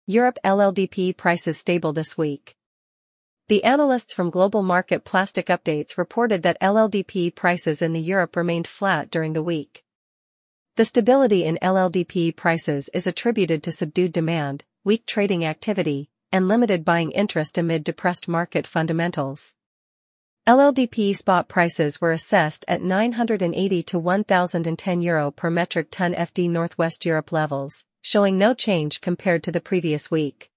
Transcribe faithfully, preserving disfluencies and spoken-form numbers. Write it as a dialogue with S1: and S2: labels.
S1: Europe L L D P prices stable this week. The analysts from Global Market Plastic Updates reported that L L D P prices in the Europe remained flat during the week. The stability in L L D P prices is attributed to subdued demand, weak trading activity, and limited buying interest amid depressed market fundamentals. L L D P spot prices were assessed at nine hundred eighty to one thousand ten euro per metric ton F D Northwest Europe levels, showing no change compared to the previous week.